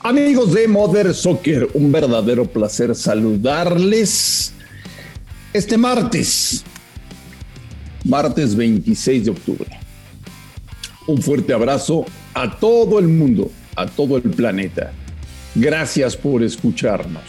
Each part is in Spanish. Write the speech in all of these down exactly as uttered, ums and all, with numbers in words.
Amigos de Mother Soccer, un verdadero placer saludarles este martes, martes veintiséis de octubre. Un fuerte abrazo a todo el mundo, a todo el planeta. Gracias por escucharnos.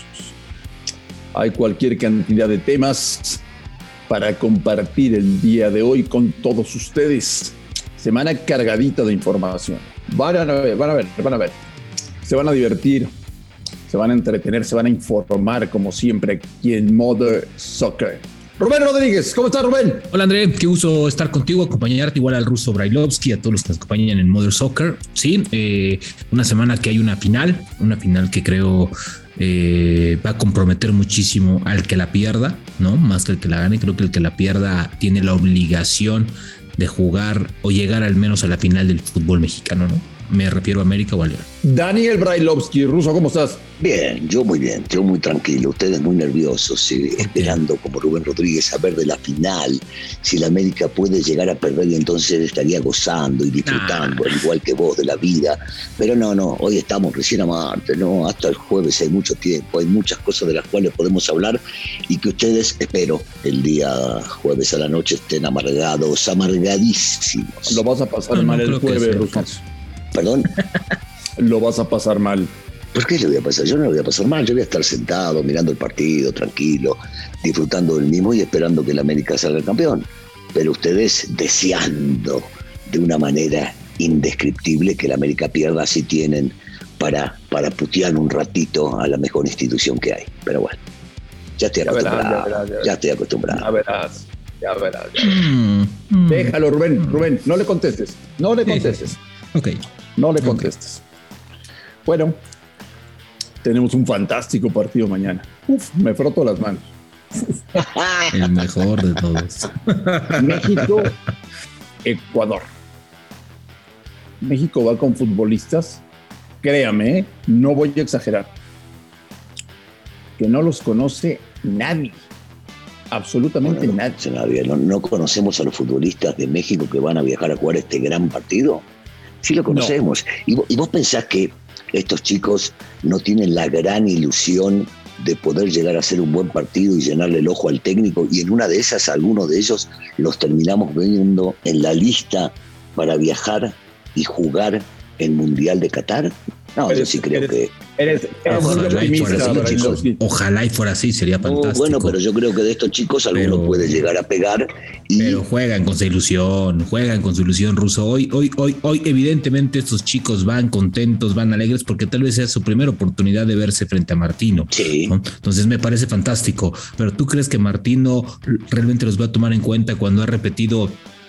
Hay cualquier cantidad de temas para compartir el día de hoy con todos ustedes. Semana cargadita de información. Van a ver, van a ver, van a ver. Se van a divertir, se van a entretener, se van a informar como siempre aquí en Mother Soccer. Rubén Rodríguez, ¿cómo estás, Rubén? Hola, André, qué gusto estar contigo, acompañarte igual al ruso Brailovsky, a todos los que nos acompañan en Mother Soccer. Sí, eh, una semana que hay una final, una final que creo eh, va a comprometer muchísimo al que la pierda, ¿no? Más que el que la gane, creo que el que la pierda tiene la obligación de jugar o llegar al menos a la final del fútbol mexicano, ¿no? Me refiero a América o a León. Daniel Brailovsky, ruso, ¿cómo estás? Bien, yo muy bien, yo muy tranquilo, ustedes muy nerviosos, sí, okay. Esperando como Rubén Rodríguez a ver de la final, si la América puede llegar a perder y entonces estaría gozando y disfrutando, nah. Al igual que vos, de la vida, pero no, no, hoy estamos recién a martes, no, hasta el jueves hay mucho tiempo, hay muchas cosas de las cuales podemos hablar y que ustedes, espero, el día jueves a la noche estén amargados, amargadísimos. Lo vas a pasar no, mal no el jueves, ruso. ¿Perdón? Lo vas a pasar mal. ¿Por qué le voy a pasar? Yo no lo voy a pasar mal. Yo voy a estar sentado, mirando el partido, tranquilo, disfrutando del mismo y esperando que el América salga campeón. Pero ustedes deseando de una manera indescriptible que el América pierda, si tienen para, para putear un ratito a la mejor institución que hay. Pero bueno, ya estoy ya acostumbrado. Verás, ya verás, ya verás. Ya estoy acostumbrado. Ya verás, ya verás. Ya verás. Mm, mm. Déjalo, Rubén, Rubén, no le contestes. No le contestes. Ok. No le contestes. Okay. Bueno, tenemos un fantástico partido mañana. Uf, me froto las manos. El mejor de todos. México, Ecuador. México va con futbolistas, créame, ¿eh? No voy a exagerar, que no los conoce nadie. Absolutamente bueno, nadie. nadie. ¿No, ¿No conocemos a los futbolistas de México que van a viajar a jugar este gran partido? Sí lo conocemos. No. ¿Y, vos, ¿Y vos pensás que estos chicos no tienen la gran ilusión de poder llegar a hacer un buen partido y llenarle el ojo al técnico? Y en una de esas, algunos de ellos los terminamos viendo en la lista para viajar y jugar el Mundial de Qatar. No, eres, yo sí creo eres, que... Eres, eres ojalá, muy optimista, así, chicos, ojalá y fuera así, sería fantástico. No, bueno, pero yo creo que de estos chicos alguno pero, puede llegar a pegar. Y... Pero juegan con su ilusión, juegan con su ilusión, ruso. Hoy, hoy, hoy, hoy, evidentemente estos chicos van contentos, van alegres, porque tal vez sea su primera oportunidad de verse frente a Martino. Sí. ¿no? Entonces me parece fantástico. Pero ¿tú crees que Martino realmente los va a tomar en cuenta cuando ha repetido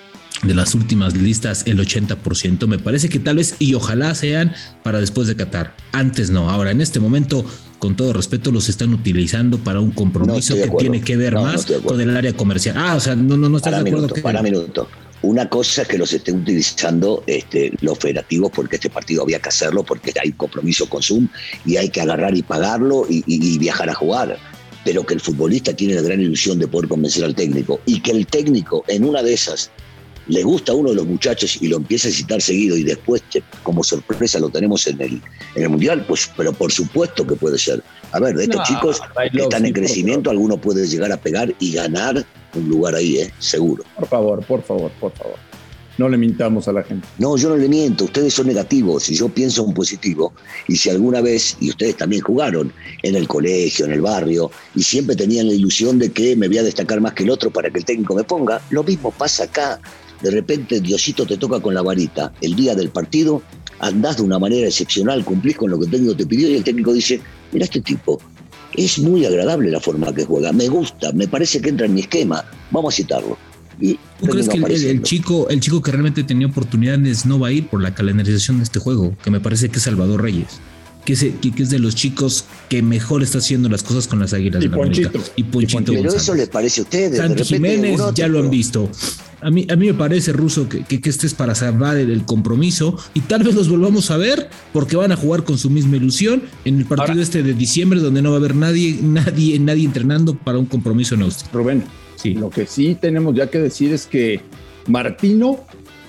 de las últimas listas el ochenta por ciento? Me parece que tal vez y ojalá sean para después de Qatar. Antes no. Ahora, en este momento, con todo respeto, los están utilizando para un compromiso no que tiene que ver no, más no con el área comercial. Ah, o sea, no, no, no estás para de acuerdo. Minuto, que... Para minuto. Una cosa es que los estén utilizando este, los federativos porque este partido había que hacerlo, porque hay compromiso con Zoom y hay que agarrar y pagarlo y, y, y viajar a jugar. Pero que el futbolista tiene la gran ilusión de poder convencer al técnico y que el técnico en una de esas le gusta a uno de los muchachos y lo empieza a citar seguido y después como sorpresa lo tenemos en el, en el Mundial, pues pero por supuesto que puede ser. A ver, de estos no, chicos que están en crecimiento, por alguno puede llegar a pegar y ganar un lugar ahí, ¿eh? Seguro. Por favor, por favor, por favor. No le mintamos a la gente. No, yo no le miento, ustedes son negativos y yo pienso en positivo. Y si alguna vez, y ustedes también jugaron en el colegio, en el barrio, y siempre tenían la ilusión de que me voy a destacar más que el otro para que el técnico me ponga, lo mismo pasa acá. De repente Diosito te toca con la varita. El día del partido andás de una manera excepcional, cumplís con lo que el técnico te pidió y el técnico dice, mira este tipo, es muy agradable la forma que juega, me gusta, me parece que entra en mi esquema, vamos a citarlo. Y ¿tú crees que el, el, chico, el chico que realmente tenía oportunidades no va a ir por la calendarización de este juego? Que me parece que es Salvador Reyes. Que es, que, que es de los chicos que mejor está haciendo las cosas con las Águilas y de la Ponchito. América. Y Ponchito Pero González. Eso les parece a ustedes. Santi Jiménez ya lo han visto. A mí, a mí me parece, Ruso, que, que, que este es para salvar el, el compromiso y tal vez los volvamos a ver porque van a jugar con su misma ilusión en el partido Ahora, este de diciembre donde no va a haber nadie, nadie, nadie entrenando para un compromiso en Austin. Rubén, sí. Lo que sí tenemos ya que decir es que Martino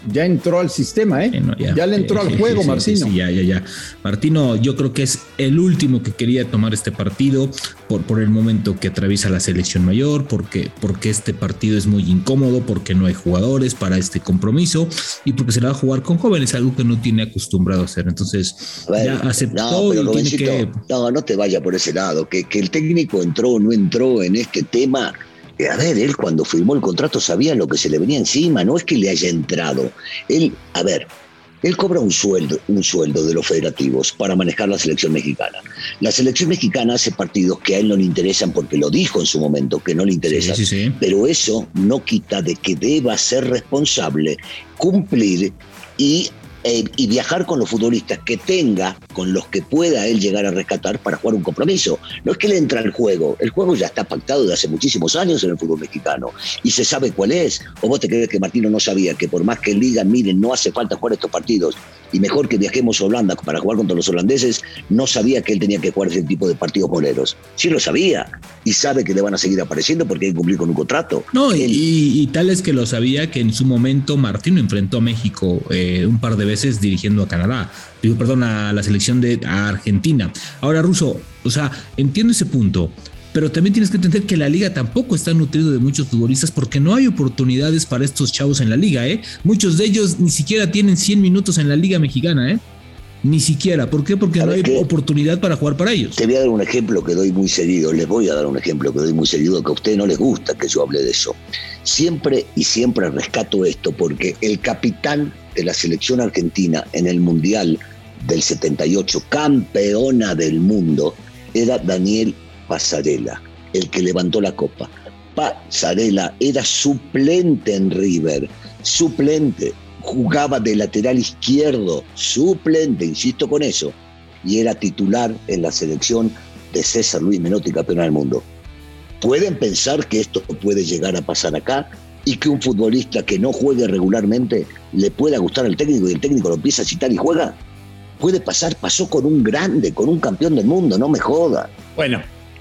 ya entró al sistema, ¿eh? Bueno, ya, ya le entró eh, al juego, sí, Martino. Sí, sí, ya, ya, ya. Martino, yo creo que es el último que quería tomar este partido por, por el momento que atraviesa la selección mayor, porque, porque este partido es muy incómodo, porque no hay jugadores para este compromiso y porque se la va a jugar con jóvenes, algo que no tiene acostumbrado a hacer. Entonces, bueno, ya aceptó no, pero y tiene que... No, no te vaya por ese lado, que, que el técnico entró o no entró en este tema. A ver, él cuando firmó el contrato sabía lo que se le venía encima, no es que le haya entrado. Él, a ver, él cobra un sueldo, un sueldo de los federativos para manejar la selección mexicana. La selección mexicana hace partidos que a él no le interesan porque lo dijo en su momento, que no le interesan. Sí, sí, sí. Pero eso no quita de que deba ser responsable, cumplir y... Eh, y viajar con los futbolistas que tenga, con los que pueda él llegar a rescatar para jugar un compromiso. No es que le entra al juego, el juego ya está pactado desde hace muchísimos años en el fútbol mexicano y se sabe cuál es. ¿O vos te crees que Martino no sabía que por más que él diga, miren, no hace falta jugar estos partidos y mejor que viajemos a Holanda para jugar contra los holandeses, no sabía que él tenía que jugar ese tipo de partidos moleros? Sí lo sabía y sabe que le van a seguir apareciendo porque hay que cumplir con un contrato. No, él, y, y tal es que lo sabía que en su momento Martino enfrentó a México eh, un par de veces dirigiendo a Canadá, digo, perdón, a la selección de a Argentina. Ahora, Russo, o sea, entiendo ese punto, pero también tienes que entender que la liga tampoco está nutrido de muchos futbolistas porque no hay oportunidades para estos chavos en la liga, ¿eh? Muchos de ellos ni siquiera tienen cien minutos en la liga mexicana, ¿eh? Ni siquiera. ¿Por qué? Porque no hay qué? oportunidad para jugar para ellos. Te voy a dar un ejemplo que doy muy seguido, les voy a dar un ejemplo que doy muy seguido, que a ustedes no les gusta que yo hable de eso. Siempre y siempre rescato esto porque el capitán de la selección argentina en el Mundial del setenta y ocho, campeona del mundo, era Daniel Passarella, el que levantó la copa. Passarella era suplente en River, suplente, jugaba de lateral izquierdo, suplente, insisto con eso, y era titular en la selección de César Luis Menotti, campeón del mundo. ¿Pueden pensar que esto puede llegar a pasar acá y que un futbolista que no juegue regularmente le pueda gustar al técnico y el técnico lo empieza a citar y juega? Puede pasar, pasó con un grande, con un campeón del mundo, no me joda. Bueno,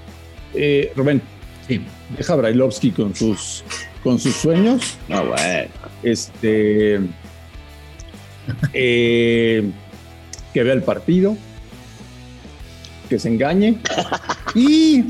eh, Rubén, sí, deja a Brailovsky con sus, con sus sueños. No, bueno. Este, eh, que vea el partido, que se engañe y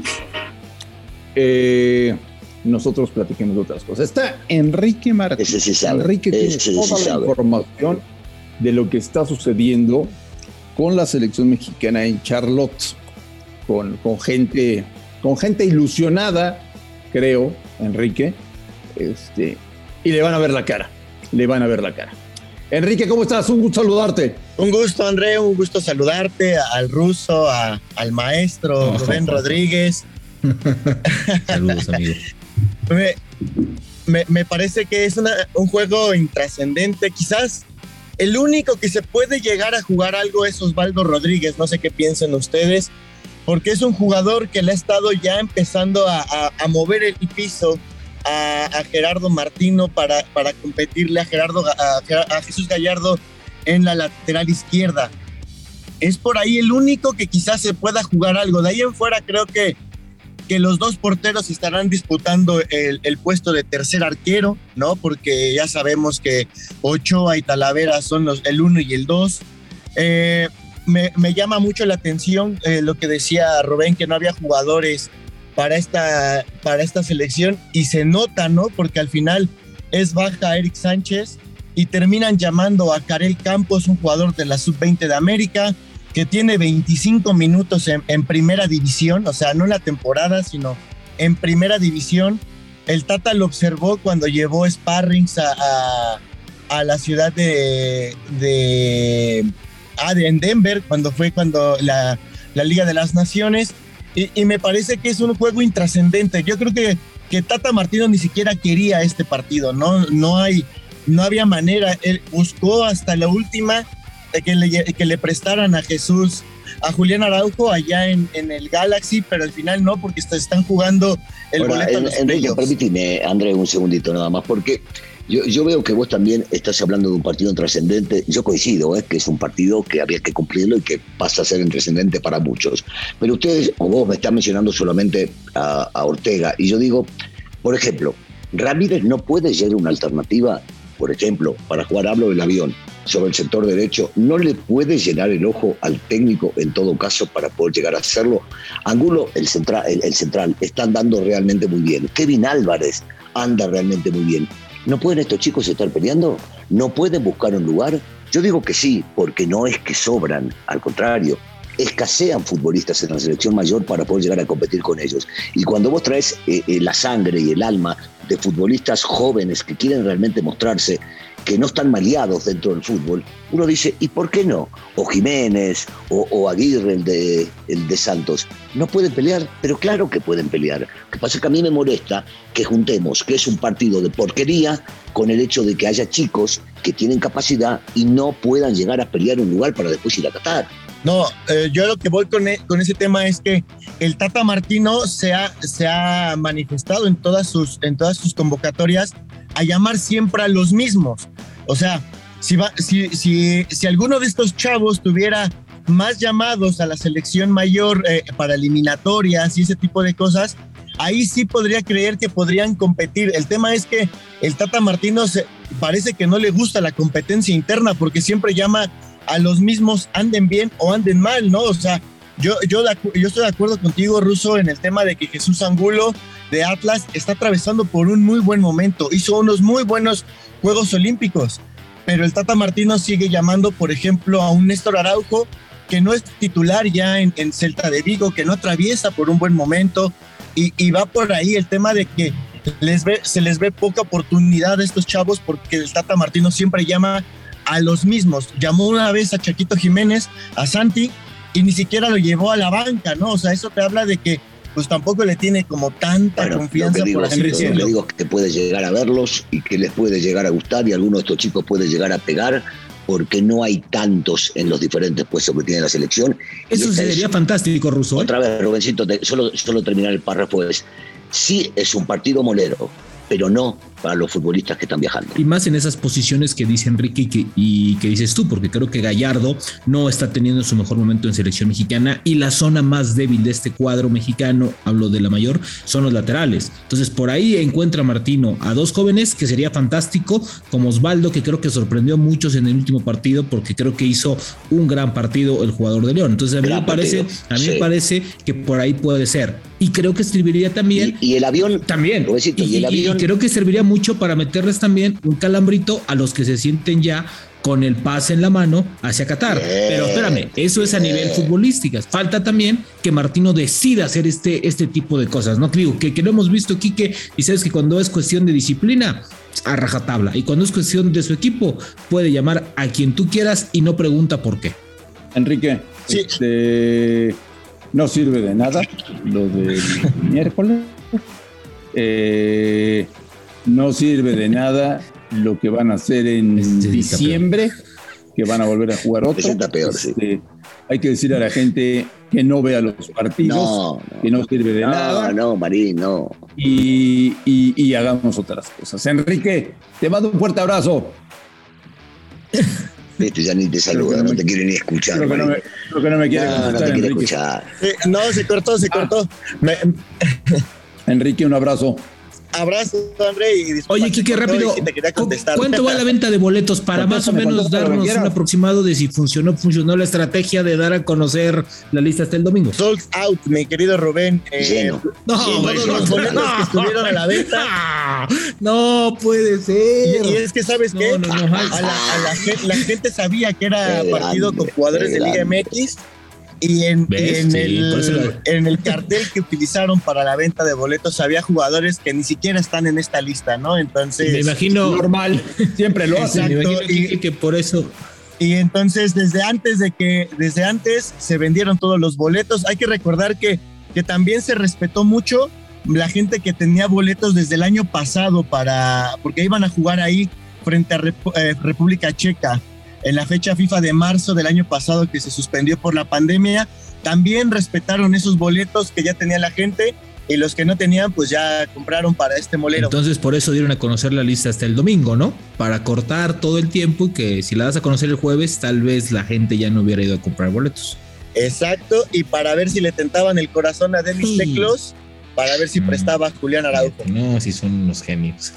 eh, nosotros platiquemos de otras cosas. Está Enrique Martínez. Ese sí sabe. Enrique tiene Ese toda sí la sabe. información de lo que está sucediendo con la selección mexicana en Charlotte, con, con gente, con gente ilusionada, creo, Enrique, este, y le van a ver la cara, le van a ver la cara. Enrique, ¿cómo estás? Un gusto saludarte. Un gusto, André, un gusto saludarte, al Russo, a, al maestro oh, Rubén oh, Rodríguez. Saludos, amigo. Me, me, me parece que es una, un juego intrascendente. Quizás el único que se puede llegar a jugar algo es Osvaldo Rodríguez. No sé qué piensen ustedes, porque es un jugador que le ha estado ya empezando a, a, a mover el piso a, a Gerardo Martino para, para competirle a, Gerardo, a, a Jesús Gallardo en la lateral izquierda. Es por ahí el único que quizás se pueda jugar algo. De ahí en fuera creo que que los dos porteros estarán disputando el, el puesto de tercer arquero, ¿no? Porque ya sabemos que Ochoa y Talavera son los, el uno y el dos. Eh, me, me llama mucho la atención eh, lo que decía Rubén, que no había jugadores para esta, para esta selección, y se nota, ¿no? Porque al final es baja Eric Sánchez y terminan llamando a Karel Campos, un jugador de la sub veinte de América, que tiene veinticinco minutos en, en primera división, o sea, no en la temporada, sino en primera división. El Tata lo observó cuando llevó sparrings a, a, a la ciudad de, de, ah, de en Denver, cuando fue cuando la, la Liga de las Naciones, y, y me parece que es un juego intrascendente. Yo creo que, que Tata Martino ni siquiera quería este partido, no, no, hay, no había manera. Él buscó hasta la última Que le, que le prestaran a Jesús, a Julián Araujo allá en, en el Galaxy, pero al final no, porque está, están jugando el Ahora, boleto en, a los Enrique, permíteme, André, un segundito nada más, porque yo, yo veo que vos también estás hablando de un partido trascendente. Yo coincido, ¿eh? que es un partido que había que cumplirlo y que pasa a ser trascendente para muchos. Pero ustedes, o vos me están mencionando solamente a, a Ortega, y yo digo, por ejemplo, Ramírez no puede ser una alternativa por ejemplo, para jugar, hablo del Avión, sobre el sector derecho, no le puede llenar el ojo al técnico en todo caso para poder llegar a hacerlo. Angulo, el central, el, el central, está andando realmente muy bien. Kevin Álvarez anda realmente muy bien. ¿No pueden estos chicos estar peleando? ¿No pueden buscar un lugar? Yo digo que sí, porque no es que sobran, al contrario, escasean futbolistas en la selección mayor para poder llegar a competir con ellos. Y cuando vos traes eh, eh, la sangre y el alma de futbolistas jóvenes que quieren realmente mostrarse, que no están maleados dentro del fútbol, uno dice, ¿y por qué no? O Jiménez, o, o Aguirre, el de, el de Santos, ¿no pueden pelear? Pero claro que pueden pelear. Lo que pasa es que a mí me molesta que juntemos que es un partido de porquería con el hecho de que haya chicos que tienen capacidad y no puedan llegar a pelear un lugar para después ir a Qatar. No, eh, yo lo que voy con, e- con ese tema es que el Tata Martino se ha, se ha manifestado en todas sus, en todas sus convocatorias a llamar siempre a los mismos. O sea, si, va, si, si, si alguno de estos chavos tuviera más llamados a la selección mayor eh, para eliminatorias y ese tipo de cosas, ahí sí podría creer que podrían competir. El tema es que el Tata Martino se, parece que no le gusta la competencia interna porque siempre llama a los mismos, anden bien o anden mal, ¿no? O sea, yo, yo, yo estoy de acuerdo contigo, Russo, en el tema de que Jesús Angulo de Atlas está atravesando por un muy buen momento, hizo unos muy buenos Juegos Olímpicos, pero el Tata Martino sigue llamando, por ejemplo, a un Néstor Araujo, que no es titular ya en, en Celta de Vigo, que no atraviesa por un buen momento, y, y va por ahí el tema de que les ve, se les ve poca oportunidad a estos chavos, porque el Tata Martino siempre llama a los mismos. Llamó una vez a Chaquito Jiménez, a Santi, y ni siquiera lo llevó a la banca, ¿no? O sea, eso te habla de que pues tampoco le tiene como tanta bueno, confianza. Lo que digo, por así decirlo. Lo que digo es que puede llegar a verlos y que les puede llegar a gustar y alguno de estos chicos puede llegar a pegar porque no hay tantos en los diferentes puestos que tiene la selección. Eso sería es, fantástico, Russo. Otra vez, Rubencito, te, solo, solo terminar el párrafo es, sí es un partido molero, pero no para los futbolistas que están viajando. Y más en esas posiciones que dice Enrique y que, y que dices tú, porque creo que Gallardo no está teniendo su mejor momento en selección mexicana y la zona más débil de este cuadro mexicano, hablo de la mayor, son los laterales. Entonces por ahí encuentra Martino a dos jóvenes que sería fantástico, como Osvaldo, que creo que sorprendió a muchos en el último partido porque creo que hizo un gran partido el jugador de León. Entonces a mí, me parece, a mí sí. me parece que por ahí puede ser. Y creo que serviría también... Y, y el avión... También. Robecito, y, y el avión... y creo que serviría mucho para meterles también un calambrito a los que se sienten ya con el pase en la mano hacia Qatar. Bien, pero espérame, eso bien. es a nivel futbolístico. Falta también que Martino decida hacer este, este tipo de cosas, ¿no? Que digo, que, que lo hemos visto, Quique, y sabes que cuando es cuestión de disciplina, a rajatabla. Y cuando es cuestión de su equipo, puede llamar a quien tú quieras y no pregunta por qué. Enrique, sí. este, no sirve de nada lo del miércoles. Eh, no sirve de nada lo que van a hacer en este diciembre, que van a volver a jugar otro. Está peor, este, sí. Hay que decir a la gente que no vea los partidos, no, no, que no sirve de no, nada. No, no, Marín, no. Y, y, y hagamos otras cosas. Enrique, te mando un fuerte abrazo. Este ya ni te saluda, no, no me, te quiere ni escuchar. Creo que no me, creo que no me quiere no, escuchar, no te quiere Enrique. escuchar. Sí, no, se cortó, se cortó. Ah. Me... Enrique, un abrazo. Abrazo, André. Y Oye, Quique, rápido, ¿cuánto va la venta de boletos para más o menos darnos un aproximado de si funcionó funcionó la estrategia de dar a conocer la lista hasta el domingo? Sold out, mi querido Rubén. Eh, no, todos los boletos no, que estuvieron a la venta. No puede ser. Y, y es que, ¿sabes no, qué? No, no, no, a, la, a la, gente, la gente sabía que era partido con jugadores de Liga M X. Y en, y en, sí, el, la... en el cartel que utilizaron para la venta de boletos había jugadores que ni siquiera están en esta lista, ¿no? Entonces... Me imagino... Normal, siempre lo hacen. Me imagino y, que, que por eso... Y entonces desde antes de que... Desde antes se vendieron todos los boletos. Hay que recordar que, que también se respetó mucho la gente que tenía boletos desde el año pasado para... Porque iban a jugar ahí frente a Rep- eh, República Checa. En la fecha FIFA de marzo del año pasado que se suspendió por la pandemia, también respetaron esos boletos que ya tenía la gente y los que no tenían pues ya compraron para este molero. Entonces por eso dieron a conocer la lista hasta el domingo, ¿no? Para cortar todo el tiempo y que si la das a conocer el jueves tal vez la gente ya no hubiera ido a comprar boletos. Exacto, y para ver si le tentaban el corazón a Denis sí. Teclos para ver si prestaba a Julián Araujo. No, sí son unos genios.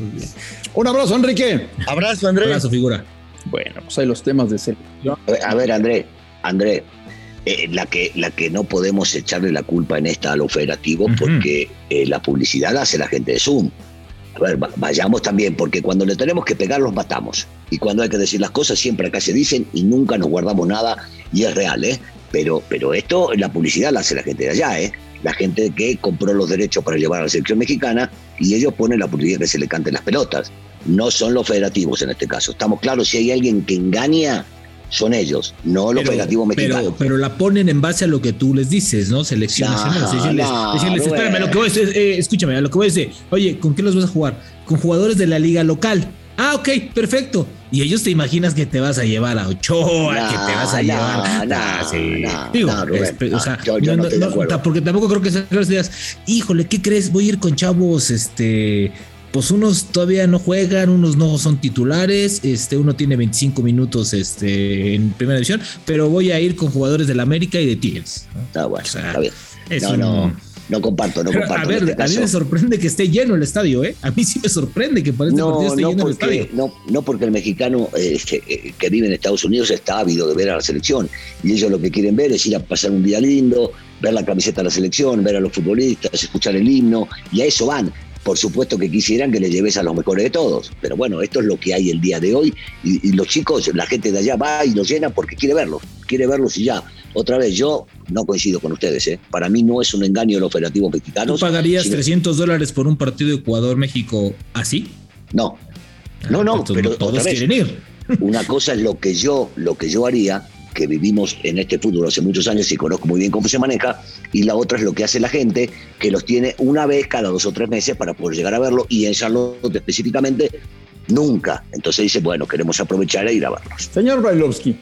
Un abrazo, Enrique. Abrazo, Andrés. Abrazo, figura. Bueno, pues hay los temas de selección. A ver, a ver André, André, eh, la, que, la que no podemos echarle la culpa en esta a los federativos, uh-huh. porque eh, la publicidad la hace la gente de Zoom. A ver, vayamos también, porque cuando le tenemos que pegar los matamos. Y cuando hay que decir las cosas, siempre acá se dicen y nunca nos guardamos nada, y es real, ¿eh? Pero, pero esto, la publicidad la hace la gente de allá, ¿eh? La gente que compró los derechos para llevar a la selección mexicana, y ellos ponen la publicidad que se le canten las pelotas. No son los federativos en este caso. Estamos claros, si hay alguien que engaña, son ellos, no los pero, federativos mexicanos. Pero, pero la ponen en base a lo que tú les dices, ¿no? Selección nacional. No, decirles, no, decirles no, espérame, lo que voy a decir, eh, escúchame, a lo que voy a decir, oye, ¿con qué los vas a jugar? Con jugadores de la liga local. Ah, ok, perfecto. Y ellos te imaginas que te vas a llevar a Ochoa, no, que te vas a no, llevar. No, ah, sí. no, Digo, no, Rubén, es, no, o sea, yo, yo no, no, no porque tampoco creo que sean las ideas. Híjole, ¿qué crees? Voy a ir con chavos, este. Pues unos todavía no juegan, unos no son titulares, este, uno tiene veinticinco minutos este, en primera división, pero voy a ir con jugadores del América y de Tigres. Ah, bueno, o sea, está bien. No, un... no, no comparto, no comparto. A ver, este a mí me sorprende que esté lleno el estadio, ¿eh? A mí sí me sorprende que para este no, partido esté no lleno porque, el estadio. No, no porque el mexicano eh, que, que vive en Estados Unidos está ávido de ver a la selección, y ellos lo que quieren ver es ir a pasar un día lindo, ver la camiseta de la selección, ver a los futbolistas, escuchar el himno, y a eso van. Por supuesto que quisieran que le lleves a los mejores de todos, pero bueno, esto es lo que hay el día de hoy, y, y los chicos, la gente de allá va y los llena porque quiere verlos, quiere verlos y ya. Otra vez, yo no coincido con ustedes, ¿eh? Para mí no es un engaño de los operativos mexicanos. ¿Tú pagarías sino... trescientos dólares por un partido de Ecuador-México así? No, no, no, pues pero todos otra vez, quieren ir. Una cosa es lo que yo, lo que yo haría, que vivimos en este fútbol hace muchos años y conozco muy bien cómo se maneja, y la otra es lo que hace la gente, que los tiene una vez cada dos o tres meses para poder llegar a verlo, y en Charlotte específicamente nunca. Entonces dice, bueno, queremos aprovechar e ir a verlos. Señor Brailovsky,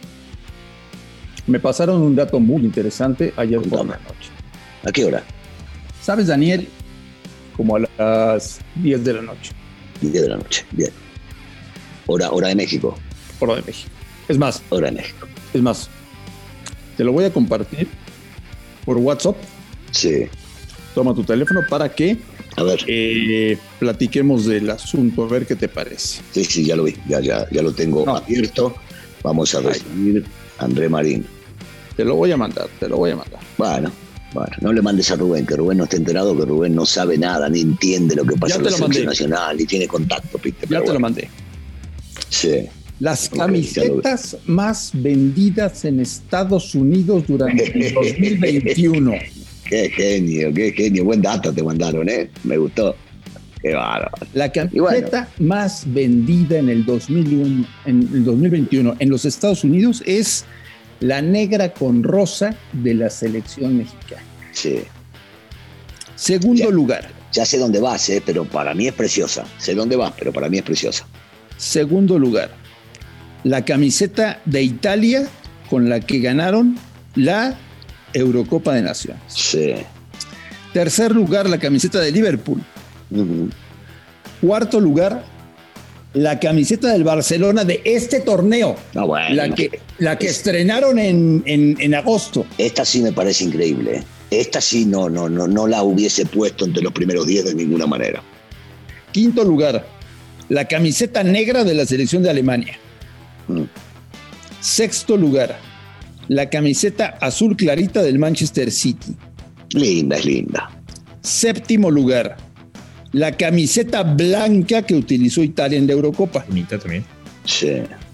me pasaron un dato muy interesante ayer por la noche. ¿A qué hora? ¿Sabes, Daniel? Como a las diez de la noche. diez de la noche, bien. Hora, hora de México. Hora de México. Es más. Hora de México. Es más, te lo voy a compartir por WhatsApp. Sí. Toma tu teléfono para que a ver. Eh, platiquemos del asunto, a ver qué te parece. Sí, sí, ya lo vi, ya, ya, ya lo tengo no. abierto. Vamos a recibir a André Marín. Te lo voy a mandar, te lo voy a mandar. Bueno, bueno, no le mandes a Rubén, que Rubén no está enterado, que Rubén no sabe nada, ni entiende lo que pasa en la selección nacional, ni tiene contacto, Pite. Ya te bueno. lo mandé. Sí. Las camisetas más vendidas en Estados Unidos durante el dos mil veintiuno. Qué genio, qué genio. Buen dato te mandaron, ¿eh? Me gustó. Qué bárbaro. La camiseta bueno. más vendida en el, dos mil uno, en el dos mil veintiuno en los Estados Unidos es la negra con rosa de la selección mexicana. Sí. Segundo ya, lugar. Ya sé dónde vas, ¿eh? Pero para mí es preciosa. Sé dónde vas, pero para mí es preciosa. Segundo lugar. La camiseta de Italia con la que ganaron la Eurocopa de Naciones. Sí. Tercer lugar, la camiseta de Liverpool. Uh-huh. Cuarto lugar, la camiseta del Barcelona de este torneo. Ah, bueno. La que, la que es... estrenaron en, en, en agosto. Esta sí me parece increíble. ¿eh? Esta sí no, no, no, no la hubiese puesto entre los primeros diez de ninguna manera. Quinto lugar, la camiseta negra de la selección de Alemania. Mm. Sexto lugar, la camiseta azul clarita del Manchester City. Linda, es linda. Séptimo lugar, la camiseta blanca que utilizó Italia en la Eurocopa. Bonita también. Sí.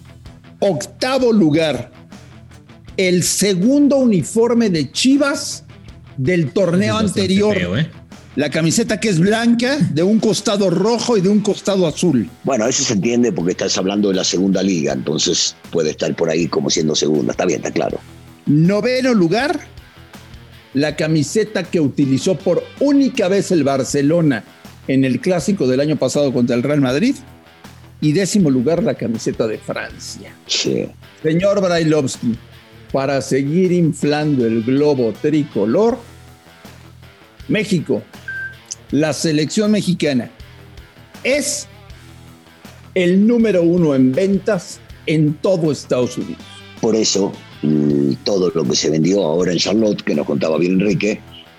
Octavo lugar, el segundo uniforme de Chivas del torneo anterior. Feo, ¿eh? La camiseta que es blanca, de un costado rojo y de un costado azul. Bueno, eso se entiende porque estás hablando de la segunda liga, entonces puede estar por ahí como siendo segunda. Está bien, está claro. Noveno lugar, la camiseta que utilizó por única vez el Barcelona en el clásico del año pasado contra el Real Madrid. Y décimo lugar, la camiseta de Francia. Sí. Señor Brailovsky, para seguir inflando el globo tricolor, México, la selección mexicana, es el número uno en ventas en todo Estados Unidos. Por eso, todo lo que se vendió ahora en Charlotte, que nos contaba bien Enrique,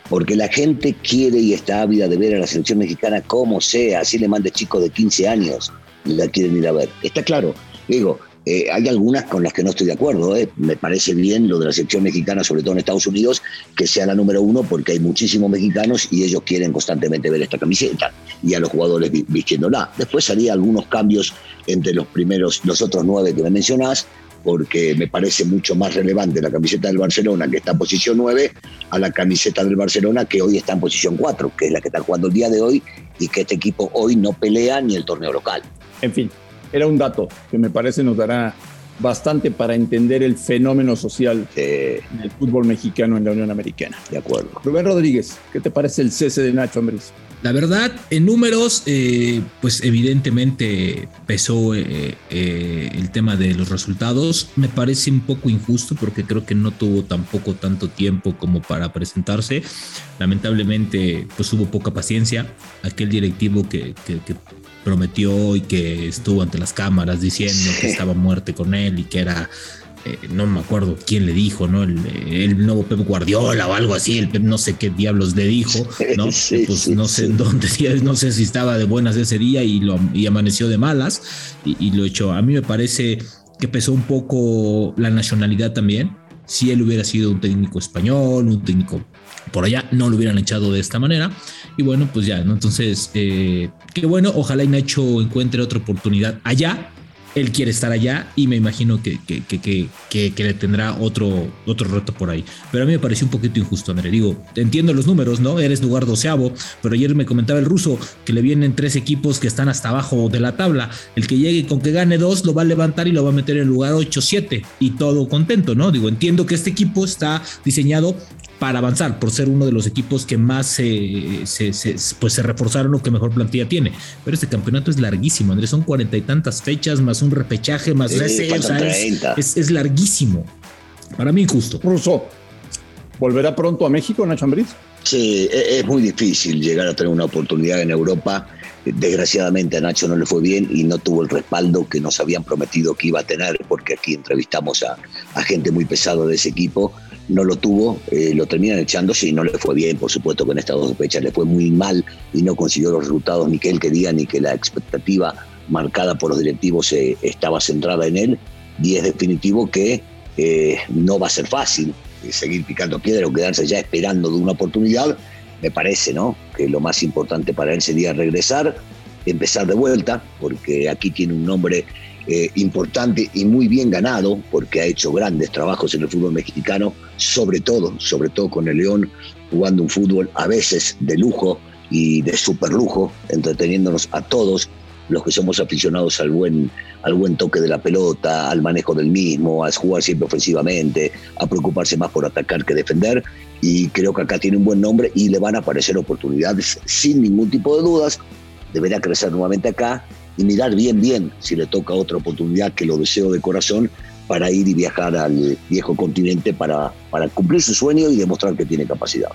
porque la gente quiere y está ávida de ver a la selección mexicana como sea, así le mande chicos de quince años, la quieren ir a ver. Está claro, digo, eh, hay algunas con las que no estoy de acuerdo, eh. me parece bien lo de la selección mexicana, sobre todo en Estados Unidos, que sea la número uno, porque hay muchísimos mexicanos y ellos quieren constantemente ver esta camiseta y a los jugadores vistiéndola. Después haría algunos cambios entre los primeros, los otros nueve que me mencionás, porque me parece mucho más relevante la camiseta del Barcelona, que está en posición nueve, a la camiseta del Barcelona, que hoy está en posición cuatro, que es la que está jugando el día de hoy, y que este equipo hoy no pelea ni el torneo local. En fin, era un dato que me parece nos dará bastante para entender el fenómeno social eh, en el fútbol mexicano en la Unión Americana. De acuerdo. Rubén Rodríguez, ¿qué te parece el cese de Nacho Ambriz? La verdad, en números, eh, pues evidentemente pesó eh, eh, el tema de los resultados. Me parece un poco injusto porque creo que no tuvo tampoco tanto tiempo como para presentarse. Lamentablemente, pues hubo poca paciencia. Aquel directivo que, que, que prometió y que estuvo ante las cámaras diciendo que estaba muerte con él y que era... Eh, no me acuerdo quién le dijo, ¿no? El, el nuevo Pep Guardiola o algo así, el Pep no sé qué diablos le dijo, ¿no? Sí, pues sí, no sé sí. en dónde, no sé si estaba de buenas ese día y, lo, y amaneció de malas y, y lo echó. A mí me parece que pesó un poco la nacionalidad también. Si él hubiera sido un técnico español, un técnico por allá, no lo hubieran echado de esta manera. Y bueno, pues ya, ¿no? Entonces, eh, qué bueno, ojalá y Nacho encuentre otra oportunidad allá. Él quiere estar allá y me imagino que, que, que, que, que, que le tendrá otro, otro reto por ahí. Pero a mí me pareció un poquito injusto, André. Digo, entiendo los números, ¿no? Eres lugar doceavo, pero ayer me comentaba el ruso que le vienen tres equipos que están hasta abajo de la tabla. El que llegue con que gane dos lo va a levantar y lo va a meter en el lugar ocho siete y todo contento, ¿no? Digo, entiendo que este equipo está diseñado para avanzar, por ser uno de los equipos que más se, se, se, pues se reforzaron o que mejor plantilla tiene. Pero este campeonato es larguísimo, Andrés, son cuarenta y tantas fechas, más un repechaje, más sí, ese, o sea, es, es, es larguísimo. Para mí injusto. Russo, ¿volverá pronto a México, Nacho Ambriz? Sí, es muy difícil llegar a tener una oportunidad en Europa. Desgraciadamente a Nacho no le fue bien y no tuvo el respaldo que nos habían prometido que iba a tener, porque aquí entrevistamos a, a gente muy pesada de ese equipo. No lo tuvo, eh, lo terminan echando, sí, no le fue bien, por supuesto que en estas dos fechas le fue muy mal y no consiguió los resultados ni que él quería ni que la expectativa marcada por los directivos eh, estaba centrada en él, y es definitivo que eh, no va a ser fácil eh, seguir picando piedra o quedarse ya esperando de una oportunidad. Me parece, ¿no?, que lo más importante para él sería regresar, empezar de vuelta, porque aquí tiene un nombre Eh, importante y muy bien ganado, porque ha hecho grandes trabajos en el fútbol mexicano, sobre todo, sobre todo con el León, jugando un fútbol a veces de lujo y de super lujo, entreteniéndonos a todos los que somos aficionados al buen, al buen toque de la pelota, al manejo del mismo, a jugar siempre ofensivamente, a preocuparse más por atacar que defender, y creo que acá tiene un buen nombre y le van a aparecer oportunidades sin ningún tipo de dudas. Deberá crecer nuevamente acá y mirar bien, bien, si le toca otra oportunidad, que lo deseo de corazón, para ir y viajar al viejo continente para, para cumplir su sueño y demostrar que tiene capacidad.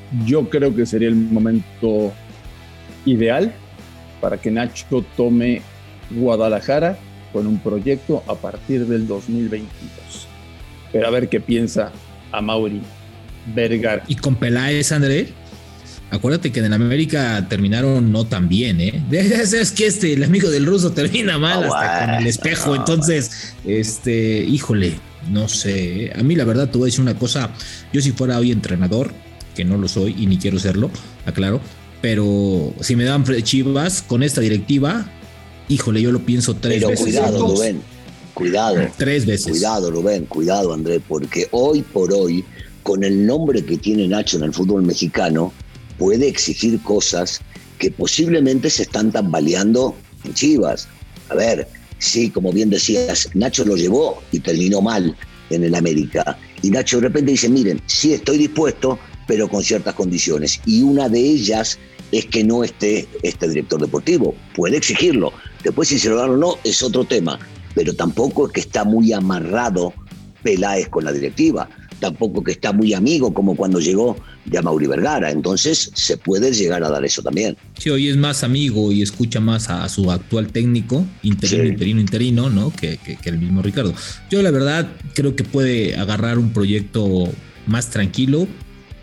Yo creo que sería el momento ideal para que Nacho tome Guadalajara con un proyecto a partir del dos mil veintidós. Pero a ver qué piensa Amaury Vergara. Y con Peláez, André, acuérdate que en América terminaron no tan bien, ¿eh? Ya sabes que este, el amigo del ruso termina mal oh, hasta bueno, con el espejo. Oh, entonces, bueno. este, híjole, no sé. A mí la verdad te voy a decir una cosa. Yo si fuera hoy entrenador, que no lo soy y ni quiero serlo, aclaro, pero si me dan Chivas con esta directiva, híjole, yo lo pienso tres pero veces. Pero cuidado, Rubén, cuidado. Tres veces. Cuidado, Rubén, cuidado, André, porque hoy por hoy, con el nombre que tiene Nacho en el fútbol mexicano, puede exigir cosas que posiblemente se están tambaleando en Chivas. A ver, sí, como bien decías, Nacho lo llevó y terminó mal en el América. Y Nacho de repente dice, miren, sí estoy dispuesto, pero con ciertas condiciones. Y una de ellas es que no esté este director deportivo. Puede exigirlo. Después si se lo dan o no es otro tema. Pero tampoco es que está muy amarrado Peláez con la directiva. Tampoco que está muy amigo como cuando llegó de Amaury Vergara. Entonces se puede llegar a dar eso también. Sí, hoy es más amigo y escucha más a, a su actual técnico, interino, sí. interino, interino, ¿no? Que, que, que el mismo Ricardo. Yo la verdad creo que puede agarrar un proyecto más tranquilo,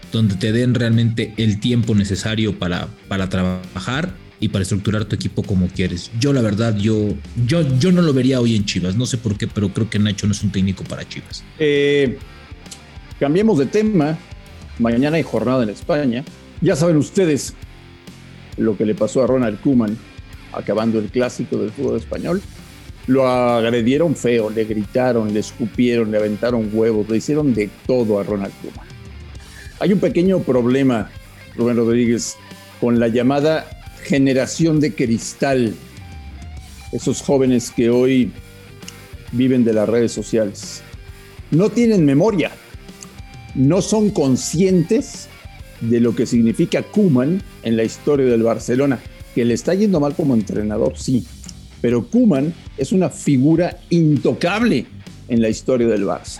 donde te den realmente el tiempo necesario para, para trabajar y para estructurar tu equipo como quieres. Yo la verdad, yo, yo, yo no lo vería hoy en Chivas, no sé por qué, pero creo que Nacho no es un técnico para Chivas. Eh, cambiemos de tema. Mañana hay jornada en España. Ya saben ustedes lo que le pasó a Ronald Koeman acabando el clásico del fútbol español. Lo agredieron feo, le gritaron, le escupieron, le aventaron huevos, le hicieron de todo a Ronald Koeman. Hay un pequeño problema, Rubén Rodríguez, con la llamada generación de cristal, esos jóvenes que hoy viven de las redes sociales. No tienen memoria, no son conscientes de lo que significa Koeman en la historia del Barcelona, que le está yendo mal como entrenador, sí, pero Koeman es una figura intocable en la historia del Barça.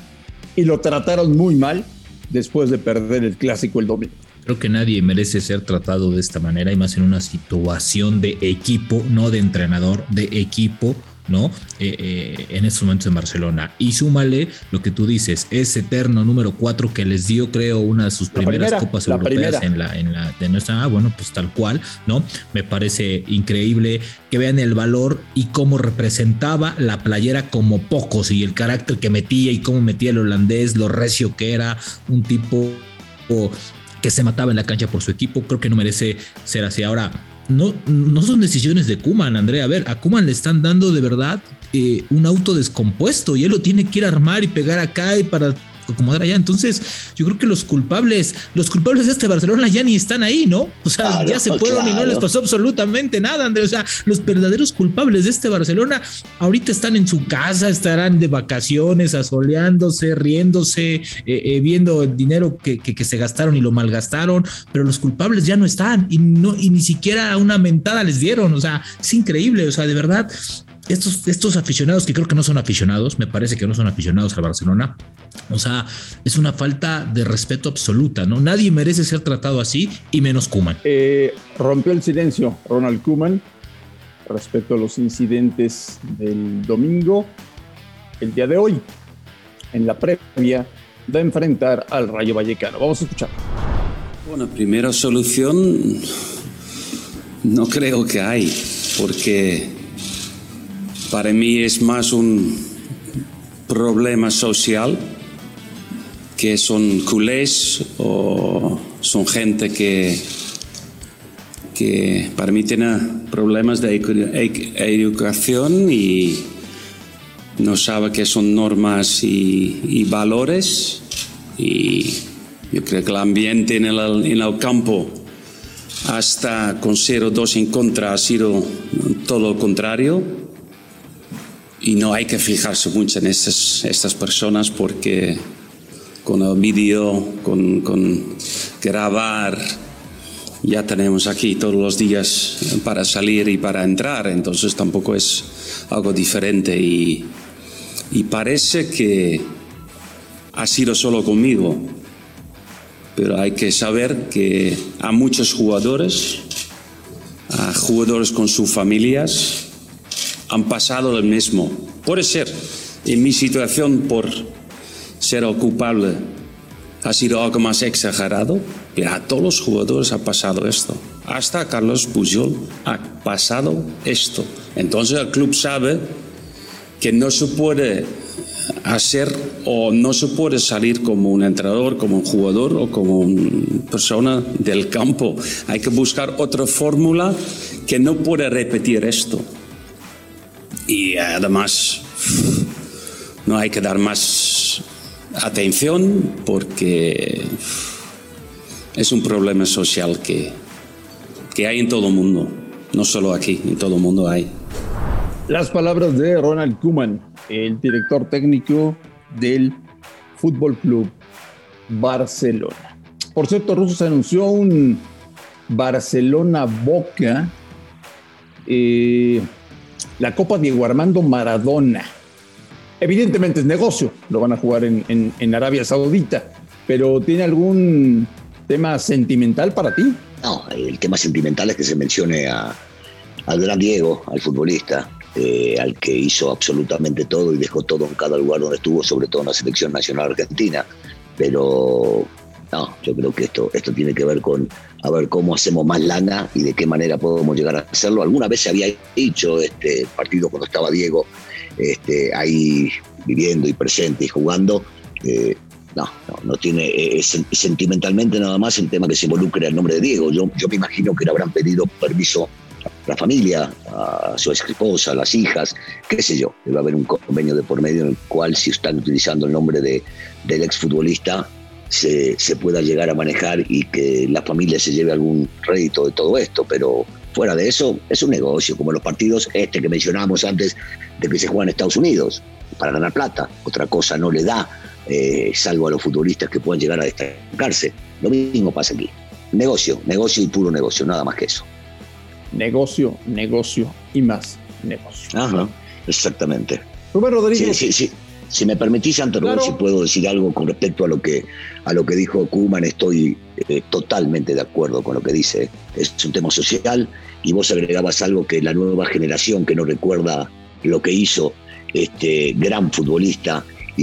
Y lo trataron muy mal después de perder el clásico el domingo. Creo que nadie merece ser tratado de esta manera, y más en una situación de equipo, no de entrenador, de equipo, ¿no? Eh, eh, en estos momentos en Barcelona. Y súmale lo que tú dices, ese eterno número cuatro que les dio, creo, una de sus la primeras primera, copas europeas en la, en la de nuestra, ah, bueno, pues tal cual, ¿no? Me parece increíble que vean el valor y cómo representaba la playera como pocos, y el carácter que metía y cómo metía el holandés, lo recio que era, un tipo que se mataba en la cancha por su equipo. Creo que no merece ser así. Ahora, no, no son decisiones de Koeman, Andrea. A ver, a Koeman le están dando de verdad eh, un auto descompuesto y él lo tiene que ir a armar y pegar acá y para acomodar allá. Entonces, yo creo que los culpables, los culpables de este Barcelona ya ni están ahí, ¿no? O sea, claro, ya se fueron, claro, y no les pasó absolutamente nada, Andrea. O sea, los verdaderos culpables de este Barcelona ahorita están en su casa, estarán de vacaciones, asoleándose, riéndose, eh, eh, viendo el dinero que, que, que se gastaron y lo malgastaron, pero los culpables ya no están y, no, y ni siquiera una mentada les dieron. O sea, es increíble. O sea, de verdad, estos, estos aficionados, que creo que no son aficionados, me parece que no son aficionados al Barcelona. O sea, es una falta de respeto absoluta, ¿no? Nadie merece ser tratado así, y menos Koeman. Eh, rompió el silencio Ronald Koeman respecto a los incidentes del domingo. El día de hoy, en la previa, va a enfrentar al Rayo Vallecano. Vamos a escuchar. Bueno, primera solución no creo que hay, porque para mí es más un problema social, que son culés o son gente que, que para mí tiene problemas de educación y no sabe qué son normas y, y valores. Y yo creo que el ambiente en el, en el campo, hasta con cero dos en contra, ha sido todo lo contrario. Y no hay que fijarse mucho en estas, estas personas, porque con el vídeo, con, con grabar, ya tenemos aquí todos los días para salir y para entrar, entonces tampoco es algo diferente. Y, y parece que ha sido solo conmigo, pero hay que saber que a muchos jugadores, a jugadores con sus familias, han pasado lo mismo. Puede ser, en mi situación, por ser el culpable, ha sido algo más exagerado, pero a todos los jugadores ha pasado esto. Hasta a Carlos Puyol ha pasado esto. Entonces el club sabe que no se puede hacer o no se puede salir como un entrenador, como un jugador o como una persona del campo. Hay que buscar otra fórmula que no puede repetir esto. Y además no hay que dar más atención, porque es un problema social que, que hay en todo el mundo, no solo aquí, en todo el mundo hay. Las palabras de Ronald Koeman, el director técnico del Fútbol Club Barcelona. Por cierto, Russo, se anunció un Barcelona-Boca, eh, la Copa Diego Armando Maradona. Evidentemente es negocio, lo van a jugar en, en, en Arabia Saudita, pero ¿tiene algún tema sentimental para ti? No, el tema sentimental es que se mencione a, al gran Diego, al futbolista, eh, al que hizo absolutamente todo y dejó todo en cada lugar donde estuvo, sobre todo en la selección nacional argentina. Pero no, Yo creo que esto, esto tiene que ver con a ver cómo hacemos más lana y de qué manera podemos llegar a hacerlo. Alguna vez se había dicho este partido cuando estaba Diego este, ahí viviendo y presente y jugando. Eh, no, no, no tiene eh, sentimentalmente nada más el tema que se involucre el nombre de Diego. Yo, yo me imagino que le habrán pedido permiso a la familia, a su ex esposa, a las hijas, qué sé yo. Debe haber un convenio de por medio en el cual, si están utilizando el nombre de, del exfutbolista, se, se pueda llegar a manejar y que la familia se lleve algún rédito de todo esto. Pero fuera de eso, es un negocio, como los partidos este que mencionábamos antes de que se juegan en Estados Unidos, para ganar plata. Otra cosa no le da, eh, salvo a los futbolistas que puedan llegar a destacarse. Lo mismo pasa aquí. Negocio, negocio y puro negocio, nada más que eso. Negocio, negocio y más negocio. Ajá, exactamente. Rubén Rodríguez. Sí, sí, sí. Si me permitís, antes, Claro. si puedo decir algo con respecto a lo que a lo que dijo Koeman, estoy eh, totalmente de acuerdo con lo que dice. Es un tema social y vos agregabas algo que la nueva generación que no recuerda lo que hizo este gran futbolista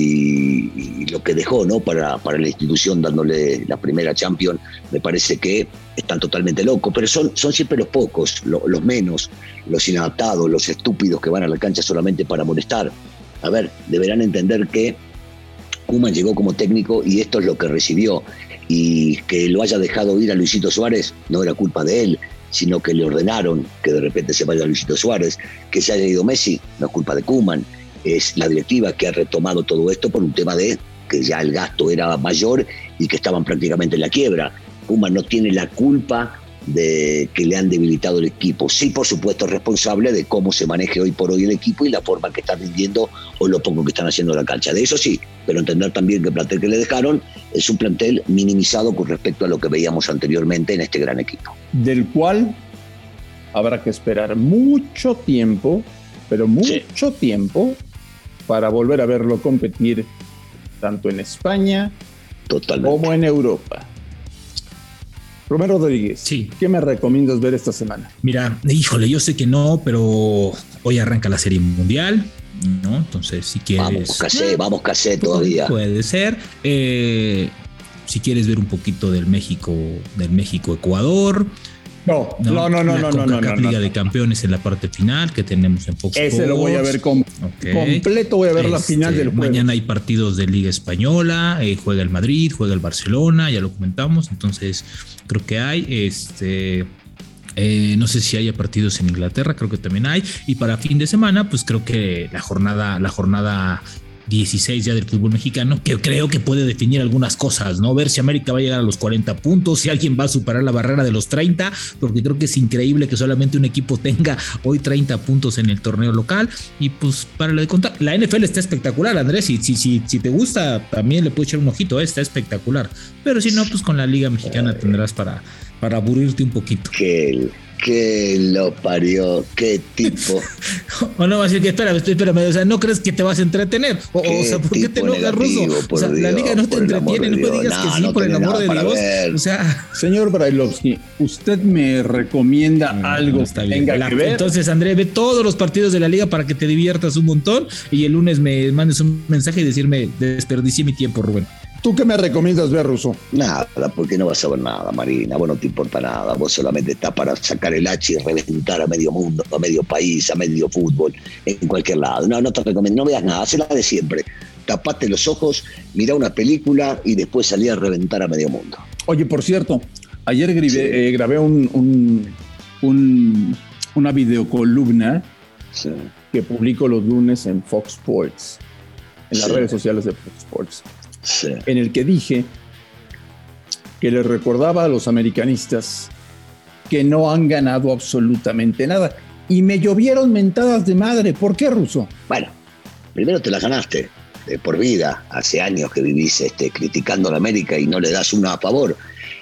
y, y lo que dejó, ¿no? para, para la institución dándole la primera Champions, me parece que están totalmente locos, pero son, son siempre los pocos, lo, los menos, los inadaptados, los estúpidos que van a la cancha solamente para molestar. A ver, deberán entender que Koeman llegó como técnico y esto es lo que recibió, y que lo haya dejado ir a Luisito Suárez no era culpa de él, sino que le ordenaron que de repente se vaya Luisito Suárez. Que se haya ido Messi no es culpa de Koeman, es la directiva que ha retomado todo esto por un tema de que ya el gasto era mayor y que estaban prácticamente en la quiebra. Koeman no tiene la culpa de que le han debilitado el equipo. Sí, por supuesto, es responsable de cómo se maneje hoy por hoy el equipo y la forma que está rindiendo o lo poco que están haciendo en la cancha. De eso sí, pero entender también que el plantel que le dejaron es un plantel minimizado con respecto a lo que veíamos anteriormente en este gran equipo. Del cual habrá que esperar mucho tiempo, pero mucho sí. tiempo, para volver a verlo competir tanto en España Totalmente. como en Europa. Rubén Rodríguez, sí. ¿Qué me recomiendas ver esta semana? Mira, híjole, yo sé que no, pero hoy arranca la Serie Mundial, ¿no? Entonces, si quieres... Vamos, casé, vamos, casé todavía. Puede ser. Eh, si quieres ver un poquito del México, del México-Ecuador... No, no, no, no, no, no, no, no, Liga no. de Campeones en la parte final que tenemos en Fox Ese Sports. lo voy a ver com- okay. completo, voy a ver este, la final del jueves. Mañana hay partidos de Liga Española, eh, juega el Madrid, juega el Barcelona, ya lo comentamos, entonces creo que hay, este... Eh, no sé si haya partidos en Inglaterra, creo que también hay, y para fin de semana, pues creo que la jornada, la jornada dieciséis ya del fútbol mexicano, que creo que puede definir algunas cosas, ¿no? Ver si América va a llegar a los cuarenta puntos, si alguien va a superar la barrera de los treinta, porque creo que es increíble que solamente un equipo tenga hoy treinta puntos en el torneo local. Y pues para lo de contar, la N F L está espectacular, Andrés, si, si, si, si te gusta también le puedes echar un ojito, ¿eh? Está espectacular, pero si no, pues con la Liga Mexicana Ay. tendrás para, para aburrirte un poquito. Que que lo parió, qué tipo. O no, así que espérame, espérame, o sea, ¿no crees que te vas a entretener? O, o sea, ¿por qué te enojas, Ruso? O sea, Dios, la liga no te entretiene, no me digas no, que sí, no por el amor de Dios. Ver. O sea, señor Brailovsky, ¿usted me recomienda no, algo no está bien. tenga la, que ver? Entonces, André, ve todos los partidos de la liga para que te diviertas un montón y el lunes me mandes un mensaje y decirme, desperdicié mi tiempo, Rubén. ¿Tú qué me recomiendas ver, Ruso? Nada, porque no vas a ver nada, Marina. Vos no te importa nada. Vos solamente estás para sacar el H y reventar a medio mundo, a medio país, a medio fútbol, en cualquier lado. No, no te recomiendo, no veas nada, haz la de siempre. Tapate los ojos, mira una película y después salí a reventar a medio mundo. Oye, por cierto, ayer grabé, sí. eh, grabé un, un, un, una videocolumna sí. que publico los lunes en Fox Sports, en las sí. redes sociales de Fox Sports. Sí. En el que dije que les recordaba a los americanistas que no han ganado absolutamente nada. Y me llovieron mentadas de madre. ¿Por qué, Ruso? Bueno, primero te las ganaste de por vida. Hace años que vivís este, criticando a la América y no le das una a favor.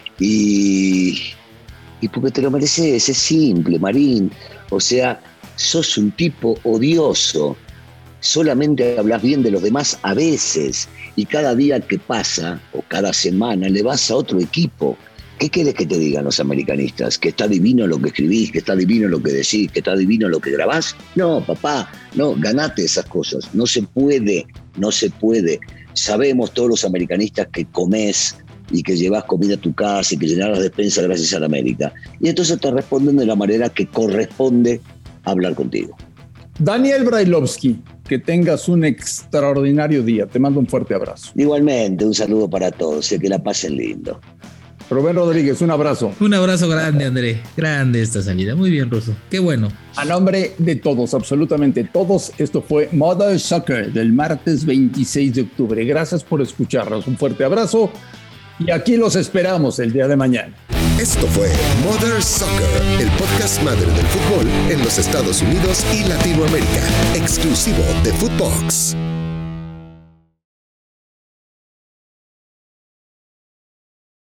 Y, y porque te lo mereces, es simple, Marín. O sea, sos un tipo odioso. Solamente hablas bien de los demás a veces, y cada día que pasa, o cada semana, le vas a otro equipo. ¿Qué querés que te digan los americanistas? ¿Que está divino lo que escribís? ¿Que está divino lo que decís? ¿Que está divino lo que grabás? No, papá, no, ganate esas cosas. No se puede, no se puede. Sabemos todos los americanistas que comés y que llevas comida a tu casa y que llenas las despensas gracias a la América. Y entonces te responden de la manera que corresponde hablar contigo. Daniel Brailovsky, que tengas un extraordinario día. Te mando un fuerte abrazo. Igualmente, un saludo para todos y que la pasen lindo. Rubén Rodríguez, un abrazo. Un abrazo grande, André. Grande esta salida. Muy bien, Ruso. Qué bueno. A nombre de todos, absolutamente todos, esto fue Mother Soccer del martes veintiséis de octubre. Gracias por escucharnos. Un fuerte abrazo y aquí los esperamos el día de mañana. Esto fue Mother Soccer, el podcast madre del fútbol en los Estados Unidos y Latinoamérica, exclusivo de Footbox.